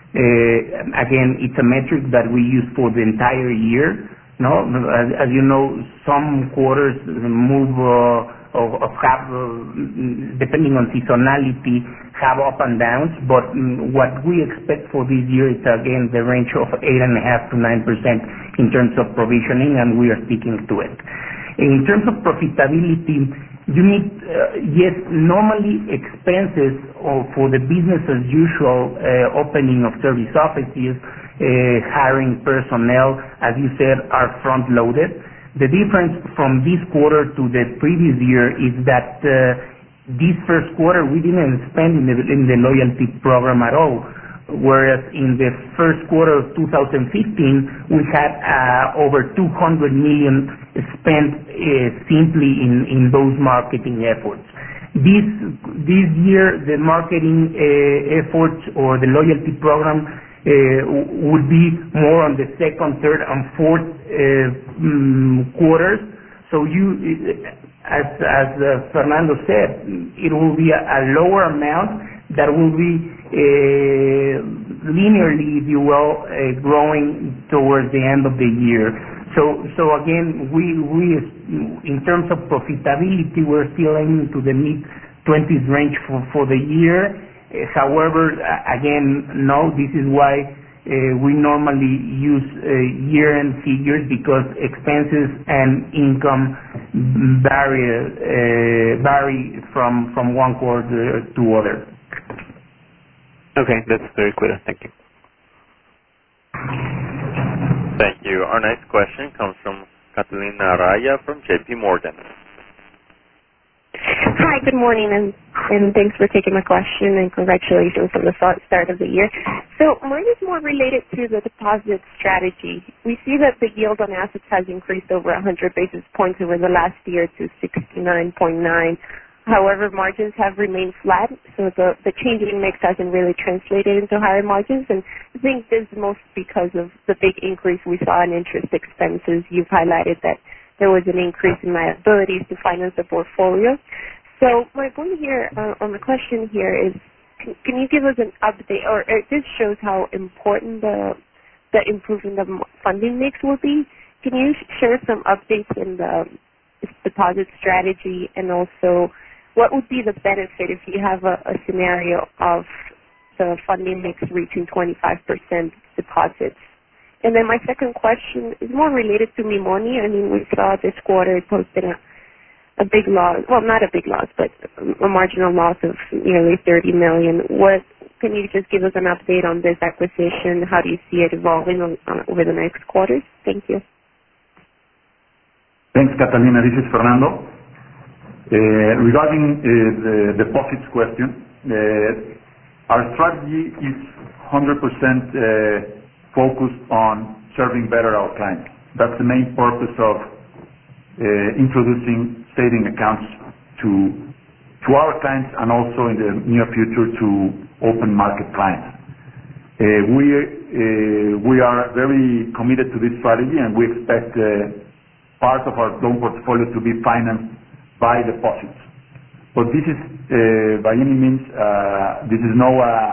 [SPEAKER 5] uh, again, it's a metric that we use for the entire year. No, as, as you know, some quarters move uh, or, or have, uh, depending on seasonality, have up and downs. But um, what we expect for this year is again the range of eight and a half to nine percent in terms of provisioning, and we are sticking to it. In terms of profitability, you need, uh, yes, normally expenses or for the business as usual uh, opening of service offices, uh, hiring personnel, as you said, are front loaded. The difference from this quarter to the previous year is that uh, this first quarter we didn't spend in the, in the loyalty program at all, whereas in the first quarter of two thousand fifteen we had uh, over two hundred million spent uh, simply in, in those marketing efforts. This this year the marketing uh, efforts or the loyalty program uh, would be more on the second, third, and fourth uh, um, quarters. So you, as as uh, Fernando said, it will be a, a lower amount that will be uh, linearly, if you will, uh, growing towards the end of the year. So, so again, we we in terms of profitability, we're still aiming to the mid twenties range for for the year. Uh, however, again, no, this is why uh, we normally use uh, year-end figures, because expenses and income vary uh, vary from from one quarter to other.
[SPEAKER 8] Okay, that's very clear. Thank you.
[SPEAKER 1] Thank you. Our next question comes from Catalina Araya from J P Morgan.
[SPEAKER 9] Hi, good morning, and, and thanks for taking my question, and congratulations on the start of the year. So mine is more related to the deposit strategy. We see that the yield on assets has increased over one hundred basis points over the last year to sixty-nine point nine. However, margins have remained flat, so the, the changing mix hasn't really translated into higher margins, and I think this is most because of the big increase we saw in interest expenses. You've highlighted that there was an increase in liabilities to finance the portfolio. So my point here, uh, on the question here is, can, can you give us an update, or, or this shows how important the, the improving the funding mix will be. Can you share some updates in the deposit strategy, and also what would be the benefit if you have a, a scenario of the funding mix reaching twenty-five percent deposits? And then my second question is more related to Mimoni. I mean, we saw this quarter it posted a, a big loss, well, not a big loss, but a marginal loss of nearly thirty million. What, can you just give us an update on this acquisition? How do you see it evolving on, on, over the next quarters? Thank you.
[SPEAKER 4] Thanks, Catalina. This is Fernando. Uh, regarding uh, the deposits question, uh, our strategy is one hundred percent uh, focused on serving better our clients. That's the main purpose of uh, introducing saving accounts to to our clients, and also in the near future to open market clients. Uh, we uh, we are very committed to this strategy, and we expect uh, part of our loan portfolio to be financed by deposits. But this is, uh, by any means, uh, this is no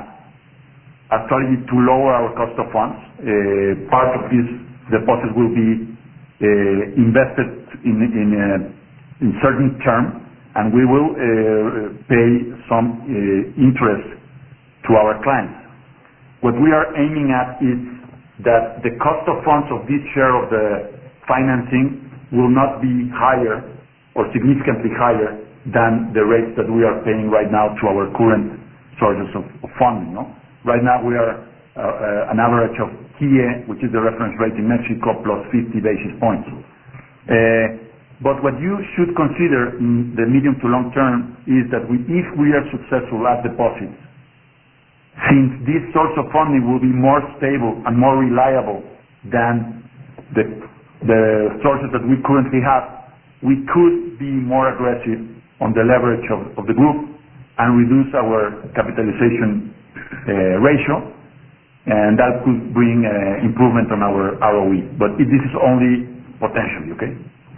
[SPEAKER 4] uh, a strategy to lower our cost of funds. Uh, part of these deposits will be uh, invested in in, uh, in certain term, and we will uh, pay some uh, interest to our clients. What we are aiming at is that the cost of funds of this share of the financing will not be higher or significantly higher than the rates that we are paying right now to our current sources of, of funding. No? Right now we are uh, uh, an average of T I E, which is the reference rate in Mexico, plus fifty basis points. Uh, but what you should consider in the medium to long term is that we, if we are successful at deposits, since this source of funding will be more stable and more reliable than the, the sources that we currently have, we could be more aggressive on the leverage of, of the group and reduce our capitalization uh, ratio, and that could bring uh, improvement on our R O E. But it, this is only potentially, okay?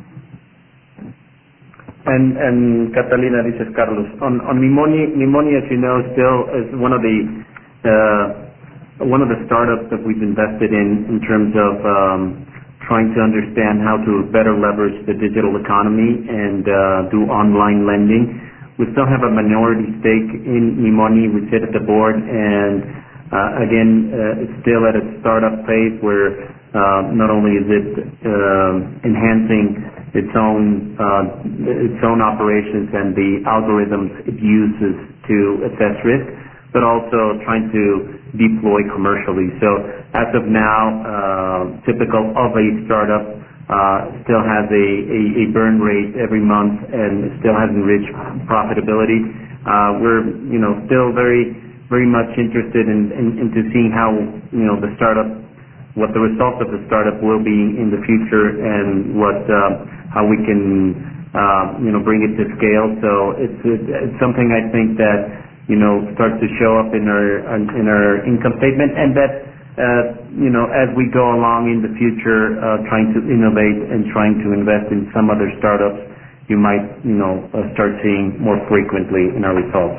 [SPEAKER 3] And, and Catalina, this is Carlos. On, on Mi Money, Mi Money, as you know, still is one of the uh, one of the startups that we've invested in in terms of um, trying to understand how to better leverage the digital economy and uh, do online lending. We still have a minority stake in Mi Money. We sit at the board, and uh, again, uh, it's still at a startup phase where uh, not only is it uh, enhancing its own uh, its own operations and the algorithms it uses to assess risk, but also trying to deploy commercially. So as of now, uh, typical of a startup, uh, still has a, a, a burn rate every month and still hasn't reached profitability. Uh, we're, you know, still very, very much interested in, in, into seeing how, you know, the startup, what the results of the startup will be in the future, and what, uh, how we can, uh, you know, bring it to scale. So it's, it's something I think that, you know, starts to show up in our in our income statement, and that uh, you know, as we go along in the future, uh, trying to innovate and trying to invest in some other startups, you might, you know, uh, start seeing more frequently in our results.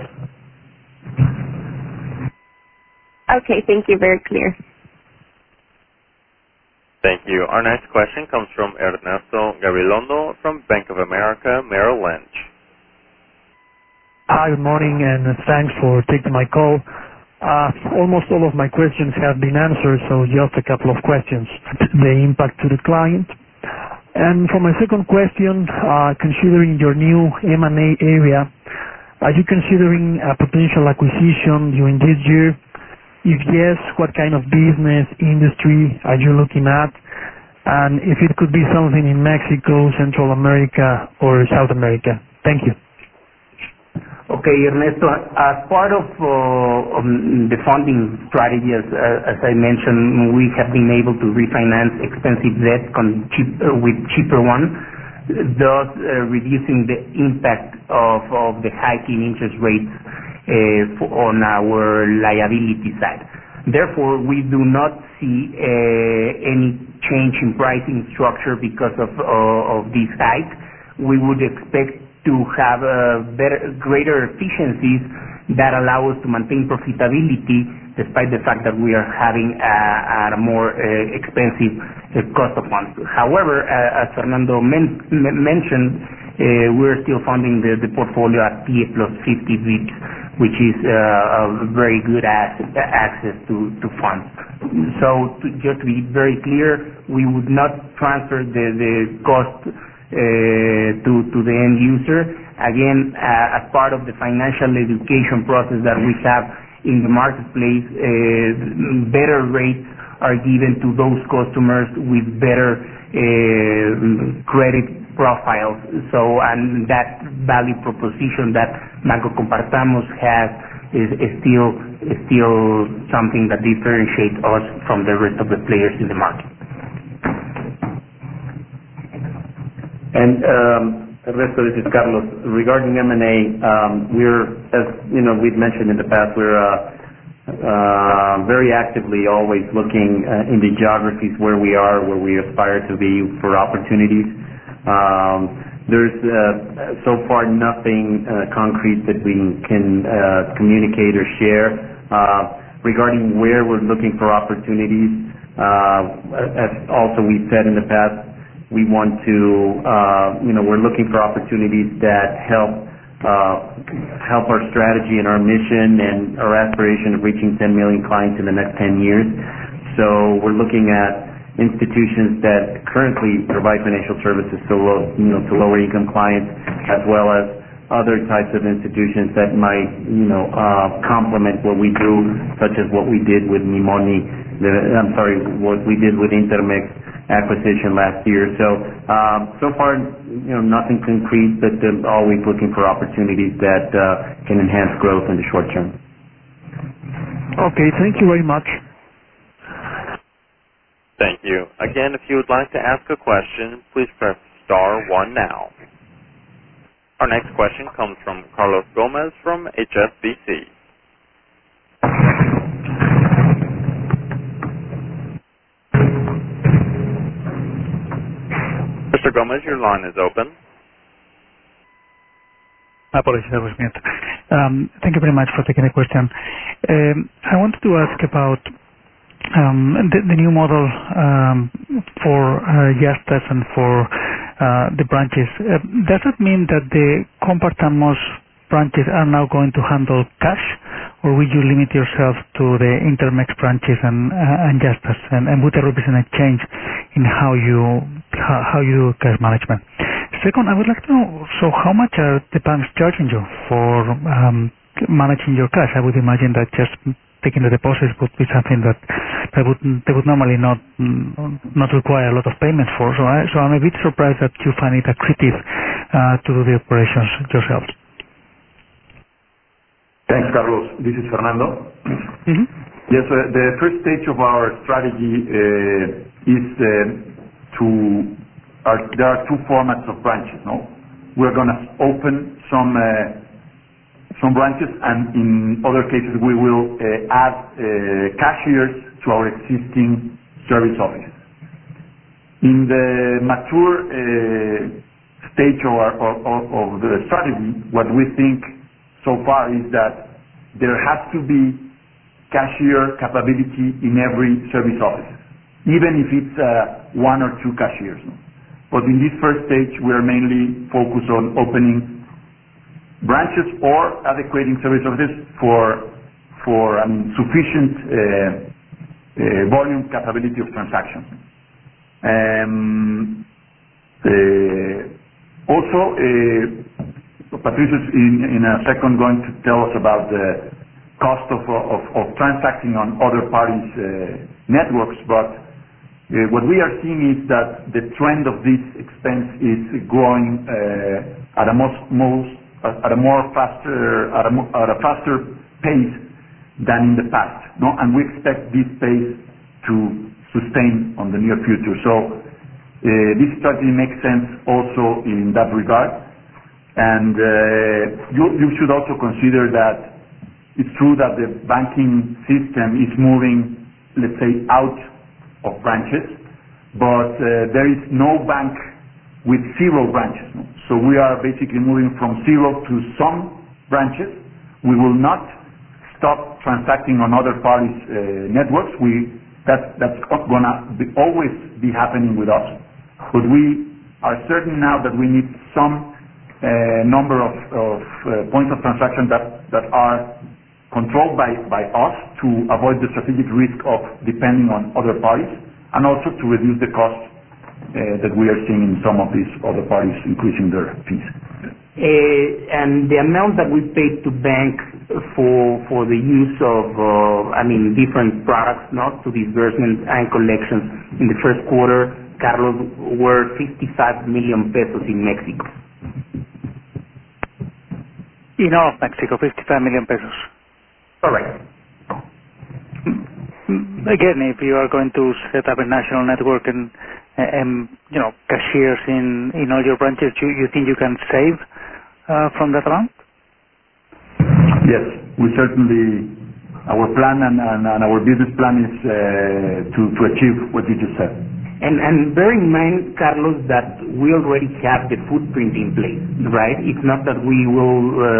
[SPEAKER 9] Okay, thank you. Very clear.
[SPEAKER 1] Thank you. Our next question comes from Ernesto Gabilondo from Bank of America Merrill Lynch.
[SPEAKER 10] Hi, good morning, and thanks for taking my call. Uh, almost all of my questions have been answered, so just a couple of questions. The impact to the client. And for my second question, uh, considering your new M and A area, are you considering a potential acquisition during this year? If yes, what kind of business, industry are you looking at? And if it could be something in Mexico, Central America, or South America? Thank you.
[SPEAKER 5] Okay, Ernesto, as part of, uh, um, the funding strategy, as, uh, as I mentioned, we have been able to refinance expensive debt con cheap, uh, with cheaper one, thus uh, reducing the impact of, of the hiking interest rates uh, on our liability side. Therefore, we do not see uh, any change in pricing structure because of, uh, of this hike. We would expect to have uh, better, greater efficiencies that allow us to maintain profitability despite the fact that we are having a, a more uh, expensive uh, cost of funds. However, uh, as Fernando men mentioned, uh, we're still funding the, the portfolio at T I E plus fifty bips, which is uh, a very good access, access to, to funds. So to, just to be very clear, we would not transfer the, the cost Uh, to, to the end user. Again, uh, as part of the financial education process that we have in the marketplace, uh, better rates are given to those customers with better uh, credit profiles. So, and that value proposition that Banco Compartamos has is, is still is still something that differentiates us from the rest of the players in the market.
[SPEAKER 3] And um, Ernesto, this is Carlos. Regarding M and A, um, we're, as you know, we've mentioned in the past, we're uh, uh, very actively always looking uh, in the geographies where we are, where we aspire to be for opportunities. Um, there's uh, so far nothing uh, concrete that we can uh, communicate or share. Uh, regarding where we're looking for opportunities, uh, as also we said in the past, we want to, uh, you know, we're looking for opportunities that help uh, help our strategy and our mission and our aspiration of reaching ten million clients in the next ten years. So we're looking at institutions that currently provide financial services to low, you know, to lower income clients, as well as other types of institutions that might, you know, uh, complement what we do, such as what we did with Mimoni, the, I'm sorry, what we did with Intermex acquisition last year. So, um, so far, you know, nothing concrete, but uh, always looking for opportunities that uh, can enhance growth in the short term.
[SPEAKER 10] Okay, thank you very much.
[SPEAKER 1] Thank you. Again, if you would like to ask a question, please press star one now. Our next question comes from Carlos Gomez from H S B C. Mister Gomez, your line is open.
[SPEAKER 10] Apologies, I was mute. Um, thank you very much for taking the question. Um, I wanted to ask about um, the, the new model um, for uh, Yastas and for uh, the branches. Uh, does that mean that the Compartamos branches are now going to handle cash, or will you limit yourself to the Intermex branches and, uh, and Yastas? And, and would there represent a change in how you how, how you do cash management? Second, I would like to know, so how much are the banks charging you for um, managing your cash? I would imagine that just taking the deposits would be something that they would they would normally not not require a lot of payments for. So, I, so I'm a bit surprised that you find it accretive uh, to do the operations yourselves.
[SPEAKER 4] Thanks, Carlos. This is Fernando.
[SPEAKER 10] Mm-hmm.
[SPEAKER 4] Yes, uh, the first stage of our strategy uh, is uh, to, are, there are two formats of branches, no? We're going to open some uh, some branches, and in other cases we will uh, add uh, cashiers to our existing service offices. In the mature uh, stage of, our, of, of the strategy, what we think so far is that there has to be cashier capability in every service office, even if it's uh, one or two cashiers. But in this first stage, we are mainly focused on opening branches or adequating service offices for for I mean, sufficient uh, uh, volume capability of transactions. Um, uh, also, uh, Patricio is in, in a second going to tell us about the cost of, of, of transacting on other parties' uh, networks, but uh, what we are seeing is that the trend of this expense is growing uh, at a most, most at a more faster at a, at a faster pace than in the past, no? And we expect this pace to sustain on the near future. So uh, this strategy makes sense also in that regard. And uh, you, you should also consider that it's true that the banking system is moving, let's say, out of branches, but uh, there is no bank with zero branches. No? So we are basically moving from zero to some branches. We will not stop transacting on other parties' uh, networks. We, that, that's going to always be happening with us. But we are certain now that we need some uh, number of, of uh, points of transaction that, that are controlled by, by us to avoid the strategic risk of depending on other parties, and also to reduce the cost uh, that we are seeing in some of these other parties increasing their fees.
[SPEAKER 5] Uh, and the amount that we paid to bank for for the use of, uh, I mean, different products, not to disbursements and collections in the first quarter, Carlos, were fifty-five million pesos in Mexico.
[SPEAKER 11] In all of Mexico, fifty-five million pesos.
[SPEAKER 5] Correct.
[SPEAKER 11] Again, if you are going to set up a national network and, and you know, cashiers in, in all your branches, you, you think you can save uh, from that amount?
[SPEAKER 4] Yes, we certainly, our plan and, and, and our business plan is uh, to, to achieve what you just said.
[SPEAKER 5] And, and bear in mind, Carlos, that we already have the footprint in place, right? It's not that we will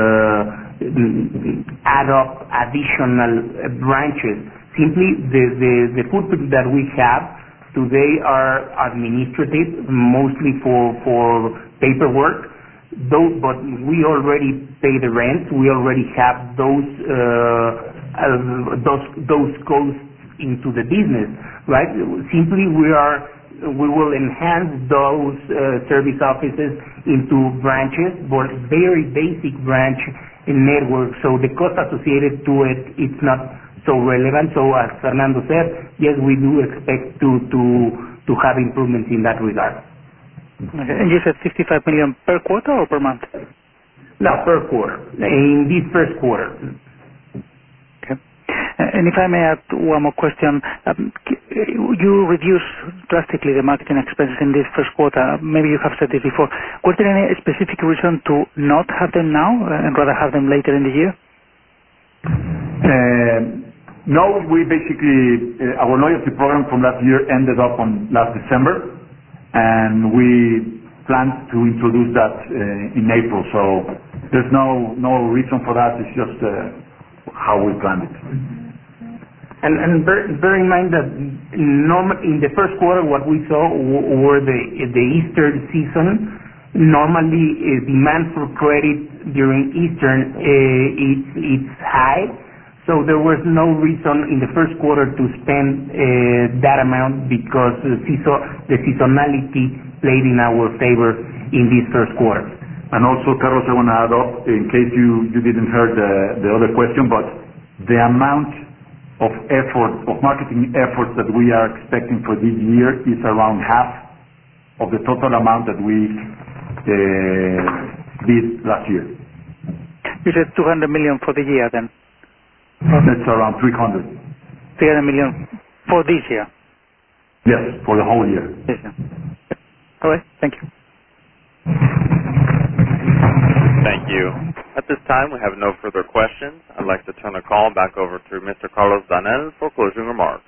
[SPEAKER 5] uh, add up additional branches. Simply, the, the, the footprint that we have today are administrative, mostly for, for paperwork. Those, but we already pay the rent. We already have those uh, uh, those those costs into the business, right? Simply, we are we will enhance those uh, service offices into branches, but very basic branch network. So the cost associated to it, it's not so relevant. So as Fernando said, yes, we do expect to to to have improvements in that regard.
[SPEAKER 11] Okay. And you said fifty-five million per quarter or per month?
[SPEAKER 5] No, per quarter. In this first quarter.
[SPEAKER 11] Okay. And if I may add one more question, um, you reduced drastically the marketing expenses in this first quarter. Maybe you have said this before. Was there any specific reason to not have them now and rather have them later in the year?
[SPEAKER 4] Uh, no, we basically, uh, our loyalty program from last year ended up on last December, and we planned to introduce that uh, in April. So there's no no reason for that. It's just uh, how we planned it.
[SPEAKER 5] And, and bear, bear in mind that norm, in the first quarter, what we saw w- were the the Easter season. Normally, uh, demand for credit during Easter uh, it's it's high. So there was no reason in the first quarter to spend uh, that amount because the, season, the seasonality played in our favor in this first quarter.
[SPEAKER 4] And also, Carlos, I want to add up, in case you, you didn't hear the, the other question, but the amount of effort, of marketing efforts that we are expecting for this year is around half of the total amount that we uh, did last year.
[SPEAKER 11] You said two hundred million for the year then?
[SPEAKER 4] That's around three hundred.
[SPEAKER 11] three hundred million for this year?
[SPEAKER 4] Yes, for the whole year.
[SPEAKER 11] Yes, sir. All right, thank you.
[SPEAKER 1] Thank you. At this time, we have no further questions. I'd like to turn the call back over to Mister Carlos Danel for closing remarks.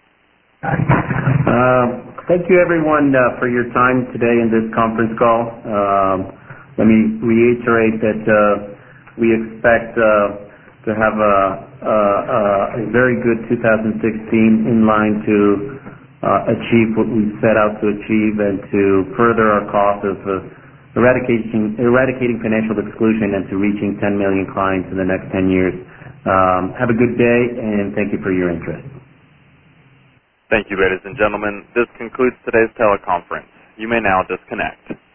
[SPEAKER 3] Uh, thank you, everyone, uh, for your time today in this conference call. Um, let me reiterate that uh, we expect uh, to have a, a, a very good two thousand sixteen in line to uh, achieve what we set out to achieve and to further our cause of uh, eradicating, eradicating financial exclusion and to reaching ten million clients in the next ten years. Um, have a good day, and thank you for your interest.
[SPEAKER 1] Thank you, ladies and gentlemen. This concludes today's teleconference. You may now disconnect.